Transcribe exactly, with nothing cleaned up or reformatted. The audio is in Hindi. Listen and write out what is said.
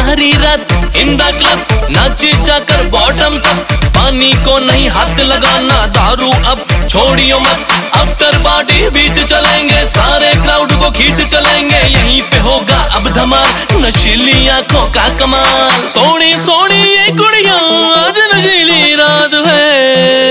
सारी रात इन द क्लब नाचे जाकर बॉटम्स अप। पानी को नहीं हाथ लगाना, दारू अब छोड़ियो मत। आफ्टर पार्टी बीच चलेंगे, सारे क्राउड को खींच चलेंगे। यहीं पे होगा अब धमाल, नशीली आंखों का कमाल। सोनी सोनी ये कुड़ियां आज नशीली रात है।